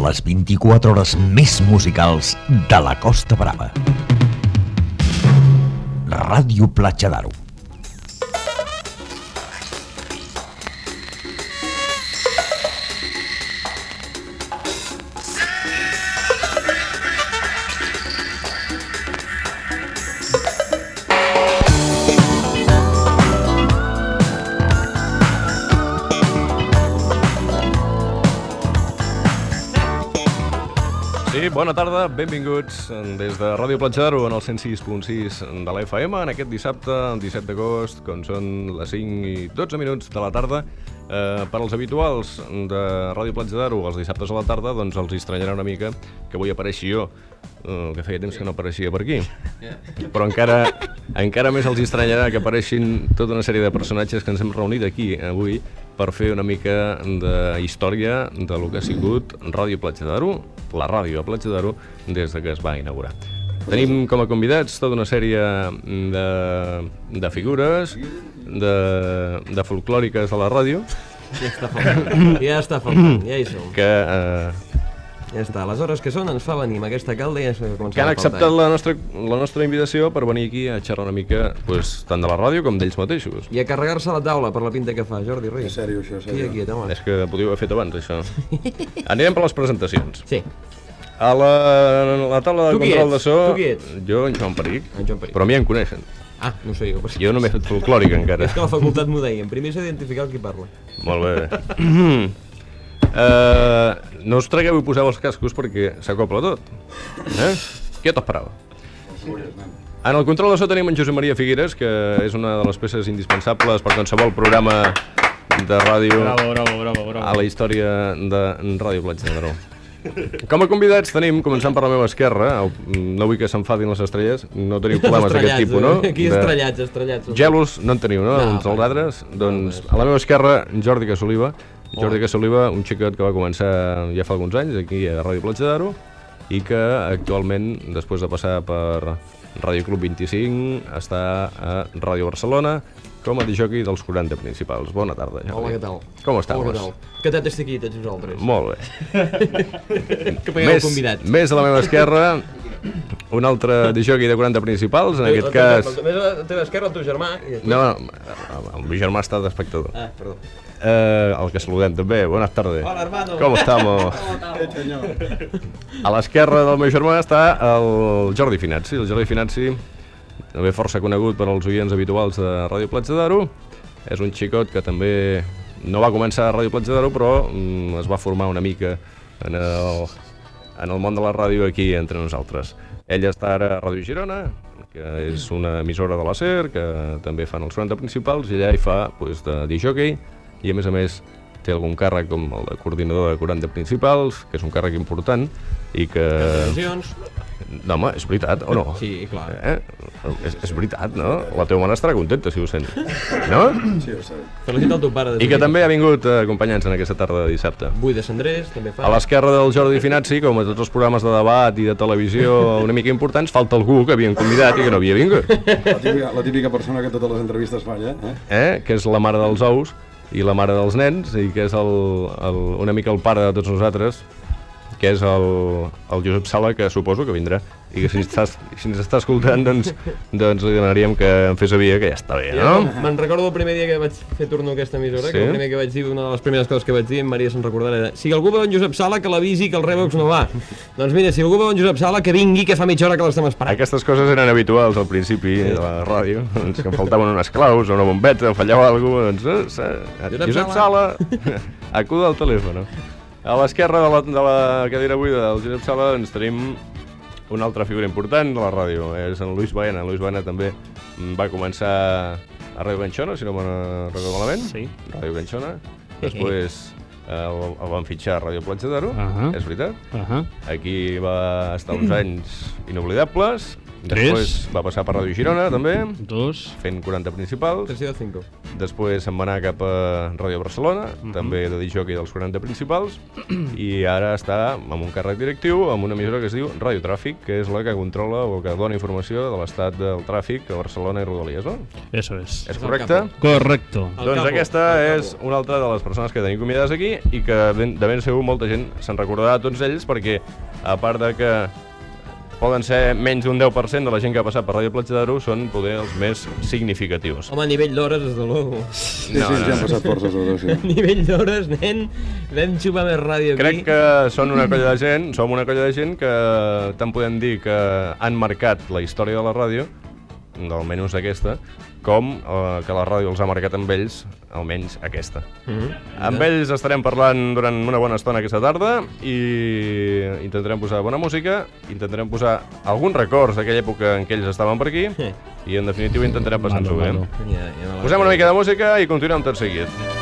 les 24 hores més musicals de la Costa Brava. Ràdio Platja d'Aro. Bona tarda, benvinguts des de Ràdio Platja d'Aro en el 106.6 de la FM en aquest dissabte, el 17 d'agost, quan són les 5 i 12 minuts de la tarda. Per als habituals de Ràdio Platja d'Aro els dissabtes a la tarda, doncs els estranyarà una mica que avui apareixi jo, que feia temps que no apareixia per aquí. Però encara més els estranyarà que apareixin tota una sèrie de personatges que ens hem reunit aquí avui per fer una mica de història de lo que ha sigut Ràdio Platja d'Aro, la ràdio de Platja d'Aro, des de que es va inaugurar. Tenim com a convidats tota una sèrie de figures, de folclòriques de la ràdio. Ja està faltant, ja hi som. Que ja està, les hores que són ens fa venir amb aquesta calda i ja començar a faltar. Que han acceptat la nostra invitació per venir aquí a xerrar una mica tant de la ràdio com d'ells mateixos. I a carregar-se la taula per la pinta que fa, Jordi Rey. És sèrio, això, sèrio. Aquí, home. És que podíeu haver fet abans, això. Anirem per les presentacions. Sí. A la taula de control de so... Tu qui ets? Jo, en Joan Peric. En Joan Peric. Però a mi em coneixen. Ah, no ho sé jo. Jo no m'he fet folclòric encara. És que a la facultat m'ho deien. Primer s'ha d'identificar el qui parla. Molt bé. No us tragueu i poseu els cascos perquè s'acopla tot. Què t'esperava? En el control de so tenim en Josep Maria Figueres, que és una de les peces indispensables per qualsevol programa de ràdio a la història de Ràdio Platja d'Aro. Com a convidats tenim, començant per la meva esquerra, no vull que s'enfadin les estrelles, no teniu problemes d'aquest tipus, no? Aquí estrellats. Gelos no en teniu, no? Uns als altres? Doncs a la meva esquerra, Jordi Casoliva, un xicot que va començar ja fa alguns anys aquí a Ràdio Platja d'Aro i que actualment, després de passar per Ràdio Club 25, està a Ràdio Barcelona com a disjockey dels 40 principals. Bona tarda, Jordi. Hola, què tal? Com estàs? Hola, què tal? Que t'has aquí, tots vosaltres. Molt bé. Que pagueu convidats. Més a la meva esquerra, un altre disjockey de 40 principals, en aquest cas... Més a la teva esquerra, el teu germà. No, el meu germà està d'espectador. Ah, perdó. El que saludem també, buenas tardes. Hola, hermano. Com estamos? A l'esquerra del meu germà està el Jordi Finazzi. El Jordi Finazzi, també força conegut per als oients habituals de Ràdio Platja d'Aro. És un xicot que també no va començar a Ràdio Platja d'Aro, però es va formar una mica en el món de la ràdio aquí entre nosaltres. Ell està ara a Ràdio Girona, que és una emissora de la SER, que també fan els 40 principals, i allà hi fa de disjockey, i a més té algun càrrec com el de coordinador de 40 principals, que és un càrrec important, i que... Televisions. No, home, és veritat, o no? Sí, clar. És veritat, no? La teva mare estarà contenta, si ho sent. No? Sí, ho sé. Felicita el teu pare. I que també ha vingut acompanyant-nos en aquesta tarda de dissabte. Bui de Cendrés, també fa. A l'esquerra del Jordi Finazzi, com a tots els programes de debat i de televisió una mica importants, falta algú que havien convidat i que no havia vingut. La típica persona que totes les entrevistes falla, Que és la mare dels ous i la mare dels nens, i que és una mica el pare de tots nosaltres, que és el Josep Sala, que suposo que vindrà, i que si ens està escoltant, doncs li demanaríem que em fes saber que ja està bé, no? Me'n recordo el primer dia que vaig fer turno a aquesta emissora, que el primer que vaig dir, una de les primeres coses que vaig dir, en Maria se'n recordarà, era: si algú veu en Josep Sala, que l'avisi que el Revox no va. Doncs mira, si algú veu en Josep Sala, que vingui, que fa mitja hora que l'estem esperant. Aquestes coses eren habituals al principi de la ràdio, doncs que em faltaven unes claus o una bombeta, o fallava alguna cosa, doncs Josep Sala, acuda al telèfon. A l'esquerra de la cadira buida del Josep Sala ens tenim una altra figura important de la ràdio, és en Luis Baena. En Luis Baena també va començar a Ràdio Ganxona, si no me'n recordo malament. Sí. Ràdio Ganxona. Després el van fitxar a Ràdio Platja d'Aro, és veritat. Aquí va estar uns anys inoblidables Després va passar per Ràdio Girona, també, 2. fent 40 principals. 3 i 5. Després se'n va anar cap a Ràdio Barcelona, també de discjòquei dels 40 principals, i ara està amb un càrrec directiu amb una emissora que es diu Ràdio Tràfic, que és la que controla o que dona informació de l'estat del tràfic a Barcelona i Rodalies, no? Eso es. És correcte? Correcto. Doncs aquesta és una altra de les persones que tenim convidades aquí i que de ben segur molta gent se'n recordarà de tots ells perquè, a part de que poden ser menys d'un 10% de la gent que ha passat per Ràdio Platja d'Aro, són poder els més significatius. Home, a nivell d'hores, des de luego. Sí, ja han passat forces d'hores, sí. A nivell d'hores, nen, vam xupar més ràdio aquí. Crec que són una colla de gent, som una colla de gent que tant podem dir que han marcat la història de la ràdio, almenys aquesta, com que la ràdio els ha marcat amb ells, almenys aquesta. Amb ells estarem parlant durant una bona estona aquesta tarda i intentarem posar bona música, intentarem posar alguns records d'aquella època en què ells estaven per aquí i en definitiva intentarem passar-nos-ho bé. Ja, Posem una mica de música i continuem tot seguit.